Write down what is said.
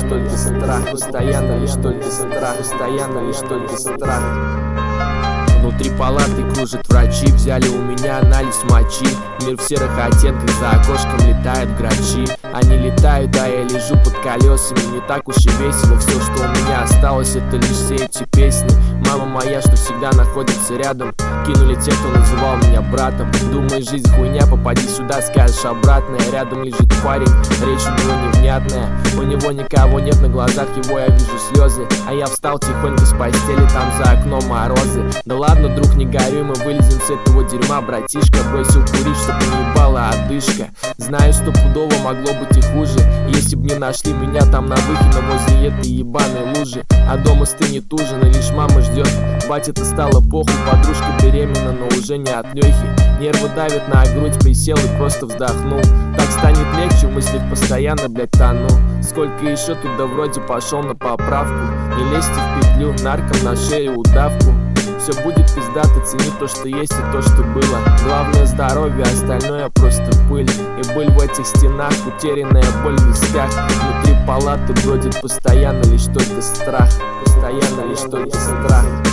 только страх, постоянно лишь только страх, постоянно лишь только страх. Внутри палаты кружат врачи, взяли у меня анализ мочи. Мир в серых оттенках, за окошком летают грачи. Они летают, а я лежу под колесами. Не так уж и весело, все, что у меня осталось, это лишь все эти песни. Мама моя, что всегда находится рядом, кинули те, кто называл меня братом. Думаешь, жизнь хуйня, попади сюда, скажешь обратное. Рядом лежит парень, речь у него невнятная. У него никого нет, на глазах его я вижу слезы. А я встал тихонько с постели, там за окном морозы. Да ладно, друг, не горюй, мы вылезем с этого дерьма. Братишка бросил курить, чтобы не ебала одышка. Знаю, стопудово могло быть и хуже, если б не нашли меня там на выхине возле этой ебаной лужи. А дома стынет ужин, и лишь мама ждет. Батя-то стало похуй, подружка беременна, но уже не от Лехи. Нервы давят на грудь, присел и просто вздохнул. Так станет легче, в мыслях постоянно, блять, тону. Сколько еще тут, да вроде пошел на поправку. Не лезьте в петлю, нарком на шею удавку. Все будет пиздато, цени то, что есть, и то, что было. Главное здоровье, остальное просто пыль. И боль в этих стенах, утерянная боль в висках. Внутри палаты бродит постоянно лишь только страх, постоянно лишь только страх.